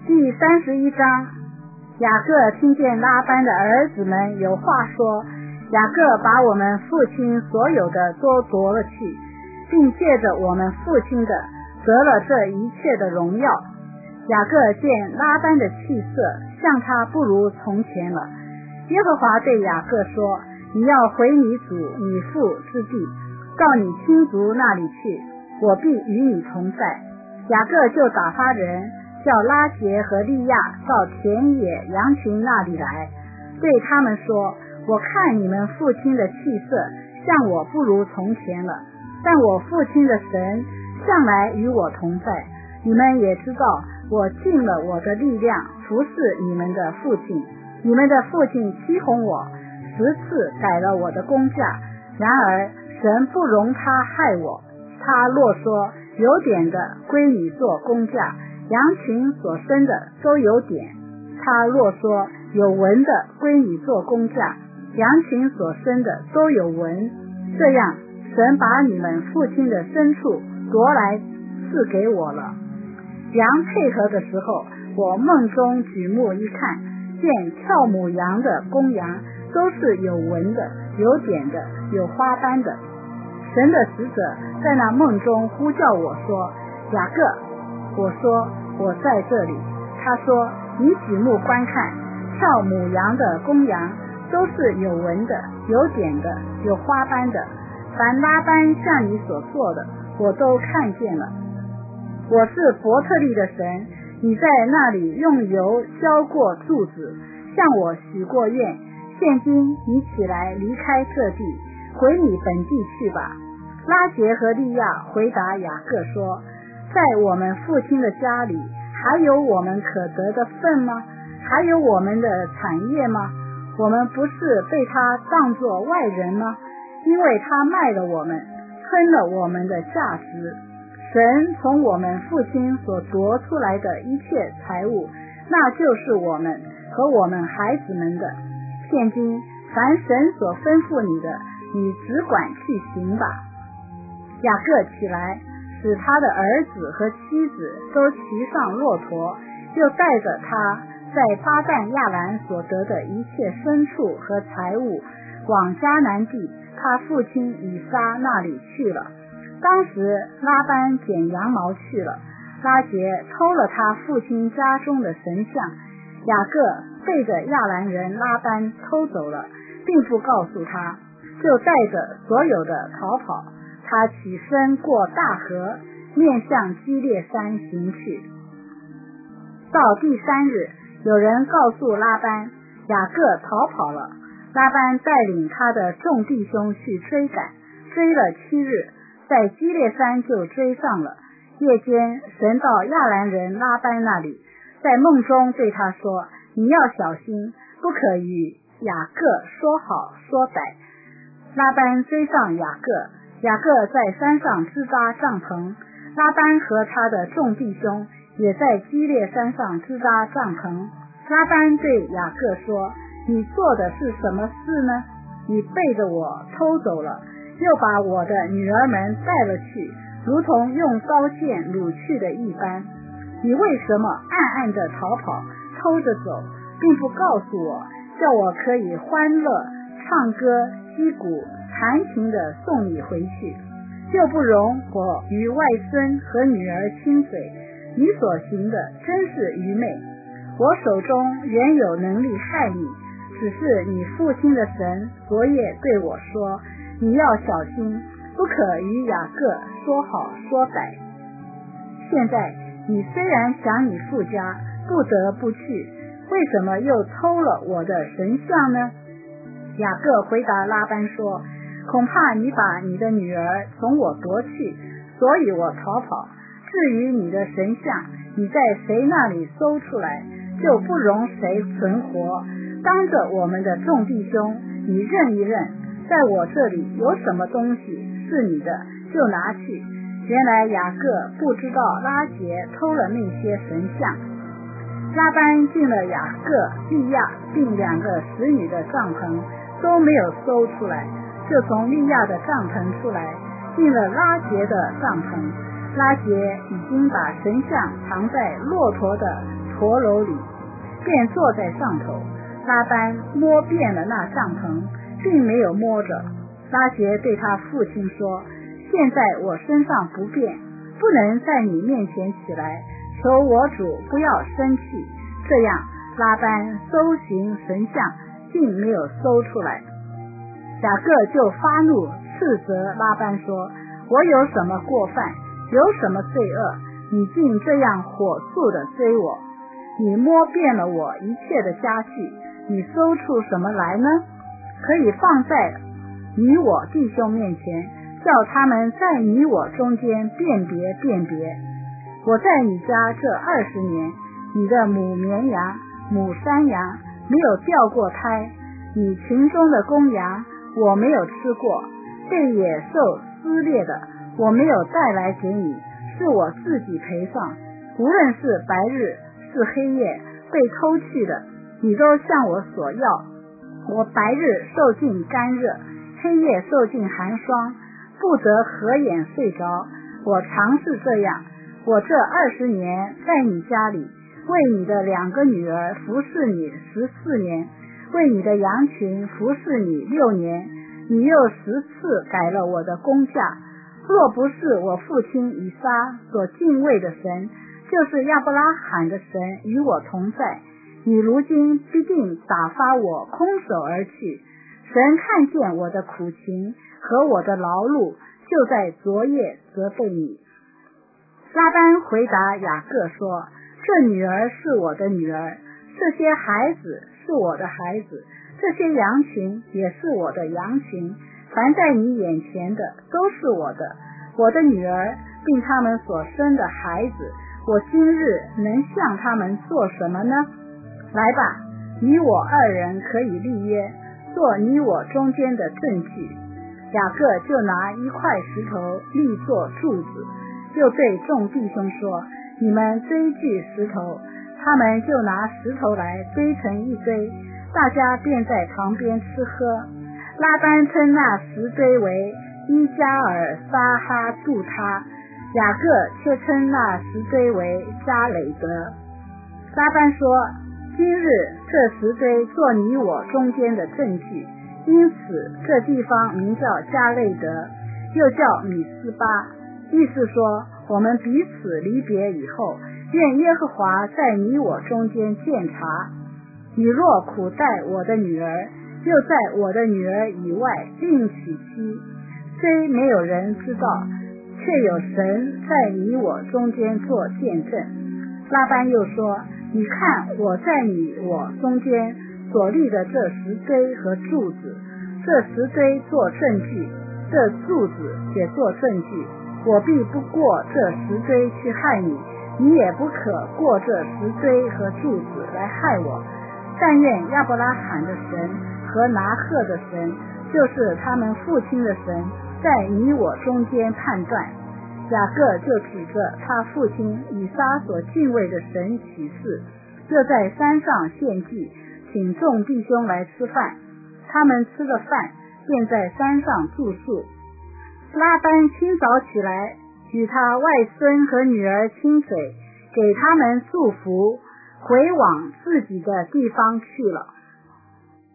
第31章，雅各听见拉班的儿子们有话说，雅各把我们父亲所有的都夺了去，并借着我们父亲的得了这一切的荣耀。雅各见拉班的气色像他不如从前了。耶和华对雅各说，你要回你祖你父之地，到你亲族那里去，我必与你同在。雅各就打发人叫拉结和利亚到田野羊群那里来，对他们说，我看你们父亲的气色像我不如从前了，但我父亲的神向来与我同在。你们也知道，我尽了我的力量服侍你们的父亲。你们的父亲欺哄我10次，改了我的工价，然而神不容他害我。他若说有点的归你做工价，羊群所生的都有点；他若说有纹的归你做工价，羊群所生的都有纹。这样，神把你们父亲的牲畜夺来赐给我了。羊配合的时候，我梦中举目一看，见跳母羊的公羊都是有纹的，有点的，有花斑的。神的使者在那梦中呼叫我说，雅各。我说，我在这里。他说，你举目观看，跳母羊的公羊都是有纹的，有点的，有花斑的。凡拉班向你所做的，我都看见了。我是伯特利的神，你在那里用油浇过柱子，向我许过愿。现今你起来离开这地，回你本地去吧。拉结和利亚回答雅各说，在我们父亲的家里还有我们可得的份吗？还有我们的产业吗？我们不是被他当作外人吗？因为他卖了我们，吞了我们的价值。神从我们父亲所夺出来的一切财物，那就是我们和我们孩子们的。现今凡神所吩咐你的，你只管去行吧。雅各起来，使他的儿子和妻子都骑上骆驼，又带着他在巴旦亚兰所得的一切牲畜和财物，往迦南地他父亲以撒那里去了。当时拉班剪羊毛去了，拉结偷了他父亲家中的神像，雅各背着亚兰人拉班偷走了，并不告诉他，就带着所有的逃跑。他起身过大河，面向基列山行去。到第3日，有人告诉拉班，雅各逃跑了。拉班带领他的众弟兄去追赶，追了7日，在基列山就追上了。夜间，神到亚兰人拉班那里，在梦中对他说，你要小心，不可与雅各说好说歹。拉班追上雅各，雅各在山上支搭帐篷，拉班和他的众弟兄也在基列山上支搭帐篷。拉班对雅各说，你做的是什么事呢？你背着我偷走了，又把我的女儿们带了去，如同用刀剑掳去的一般。你为什么暗暗的逃跑，偷着走，并不告诉我，叫我可以欢乐唱歌击鼓弹琴的送你回去？就不容我与外孙和女儿亲嘴，你所行的真是愚昧。我手中原有能力害你，只是你父亲的神昨夜对我说，你要小心，不可与雅各说好说歹。现在你虽然想你父家，不得不去，为什么又偷了我的神像呢？雅各回答拉班说，恐怕你把你的女儿从我夺去，所以我逃跑。至于你的神像，你在谁那里搜出来，就不容谁存活。当着我们的众弟兄，你认一认，在我这里有什么东西是你的，就拿去。原来雅各不知道拉结偷了那些神像。拉班进了雅各、利亚并2个使女的帐篷，都没有搜出来，就从利亚的帐篷出来，进了拉结的帐篷。拉结已经把神像藏在骆驼的驼楼里，便坐在上头。拉班摸遍了那帐篷，并没有摸着。拉结对他父亲说，现在我身上不便，不能在你面前起来，求我主不要生气。这样拉班搜寻神像，竟没有搜出来。雅各就发怒，斥责拉班说，我有什么过犯，有什么罪恶，你竟这样火速地追我？你摸遍了我一切的家具，你搜出什么来呢？可以放在你我弟兄面前，叫他们在你我中间辨别辨别。我在你家这20年，你的母绵羊、母山羊没有掉过胎，你群中的公羊我没有吃过，被野兽撕裂的我没有带来给你，是我自己赔上。无论是白日是黑夜被偷去的，你都向我索要。我白日受尽干热，黑夜受尽寒霜，不得合眼睡着。我常是这样。我这20年在你家里，为你的2个女儿服侍你14年，为你的羊群服侍你6年，你又10次改了我的工价。若不是我父亲以撒所敬畏的神，就是亚伯拉罕的神与我同在，你如今必定打发我空手而去。神看见我的苦情和我的劳碌，就在昨夜责备你。拉班回答雅各说，这女儿是我的女儿，这些孩子是我的孩子，这些羊群也是我的羊群，凡在你眼前的都是我的。我的女儿并他们所生的孩子，我今日能向他们做什么呢？来吧，你我2人可以立约，做你我中间的证据。雅各就拿1块石头立作柱子，又对众弟兄说，你们堆聚石头。他们就拿石头来堆成一堆，大家便在旁边吃喝。拉班称那石堆为伊加尔撒哈杜他，雅各却称那石堆为加累德。拉班说，今日这石堆做你我中间的证据，因此这地方名叫加累德，又叫米斯巴，意思说我们彼此离别以后，愿耶和华在你我中间鉴察。你若苦待我的女儿，又在我的女儿以外另娶妻，虽没有人知道，却有神在你我中间做见证。拉班又说，你看我在你我中间所立的这石堆和柱子，这石堆做证据，这柱子也做证据，我必不过这石堆去害你，你也不可过这石堆和柱子来害我。但愿亚伯拉罕的神和拿鹤的神，就是他们父亲的神，在你我中间判断。雅各就指着他父亲以撒所敬畏的神起誓，又在山上献祭，请众弟兄来吃饭。他们吃了饭，便在山上住宿。拉班清早起来，与他外孙和女儿亲嘴，给他们祝福，回往自己的地方去了。